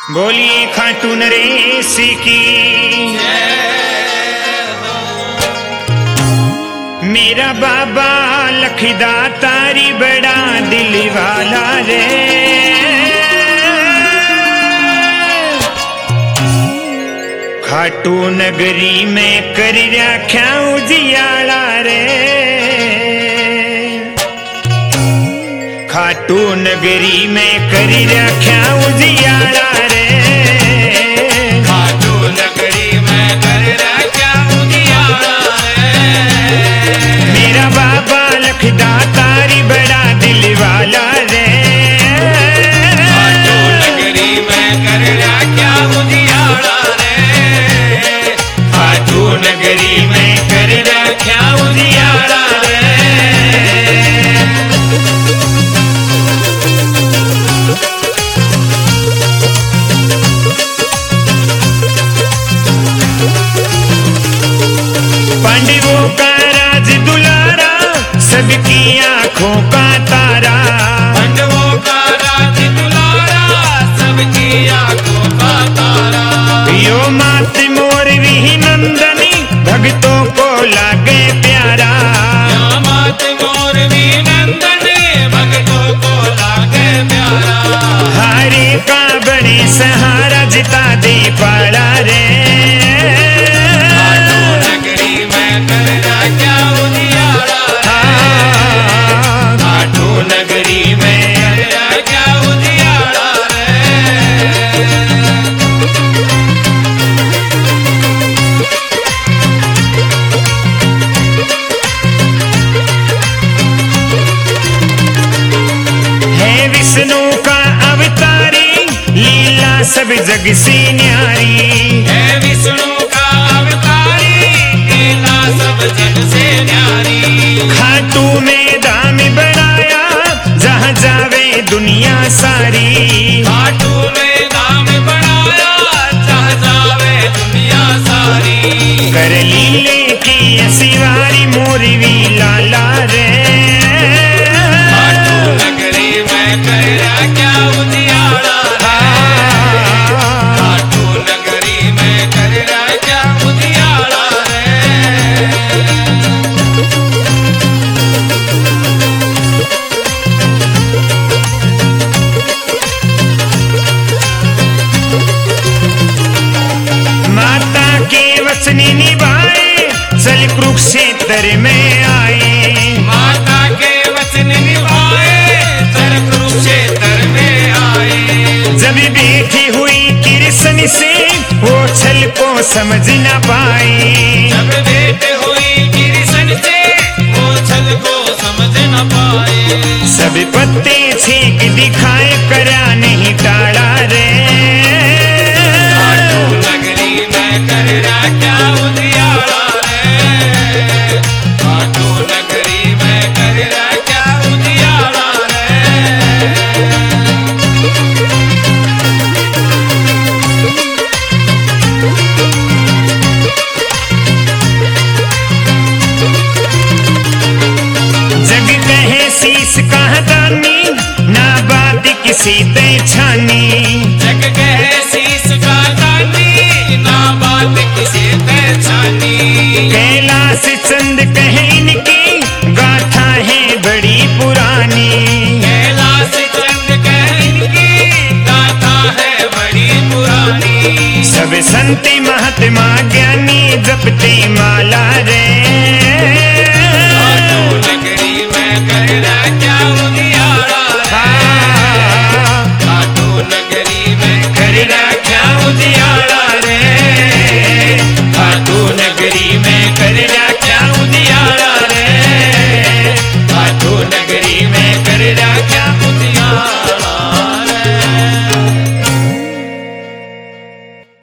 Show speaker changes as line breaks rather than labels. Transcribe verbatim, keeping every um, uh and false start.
बोलिए खाटू नरेश की। मेरा बाबा लखदा तारी बड़ा दिल वाला रे, खाटू नगरी में कर रख्या उजियाला रे, खाटू नगरी में कर रख्या उजियाला रे,
खाटू नगरी में कर रख्या उजियाला रे।
मेरा बाबा लखदा तारी बड़ा दिल वाला रे,
खाटू नगरी में कर रख्या उजियाला रे, खाटू नगरी में कर रख्या उजियाला रे।
पांडवों का राज दुलारा, सबकी आंखों का तारा,
पांडवों का राज दुलारा, सबकी आंखों का तारा।
यो मात मोर भी नंदनी, भक्तों को लागे प्यारा,
या मात मोर भी नंदनी, भक्तों को लागे प्यारा।
हारे का बड़े सहारा जिता दे पाला रे,
नगरी में कर रख्या उजियाला रे, खाटू नगरी में कर रख्या उजियाला रे।
है विष्णु का अवतारी, लीला सब जग से न्यारी,
है विष्णु का अवतारी, लीला सब जग से न्यारी।
खाटू में दाम बढ़ाया, जहाँ जावे दुनिया सारी,
खाटू ने दाम बढ़ाया, जहाँ जावे दुनिया सारी।
कर लीले की असिवारी मोरवी लाला रे,
खाटू नगरी में कर रख्या उजियाला रे, खाटू नगरी में कर रख्या उजियाला रे।
माता के वचन निभाए, चल कुरुक्षेत्र में आए,
माता के वचन निभाए, चल कुरुक्षेत्र में आए।
जब बैठी हुई कृष्ण से, वो छल को समझ न पाए,
जब भेंट हुई कृष्ण से, वो छल को समझ न पाए।
सब पत्ते छेक दिखाए, करा नहीं टाला रे,
खाटू नगरी में कर रख्या उजियाला रे, खाटू नगरी में कर रख्या उजियाला रे।
जग कहे शीश का दानी, ना बात किसी ते छानी,
जग कहे शीश का दानी, ना बात किसी ते छानी।
कैलाश चंद कहे इनकी, गाथा है बड़ी पुरानी,
कैलाश चंद कहे इनकी, गाथा है बड़ी पुरानी।
सब संत महात्मा ज्ञानी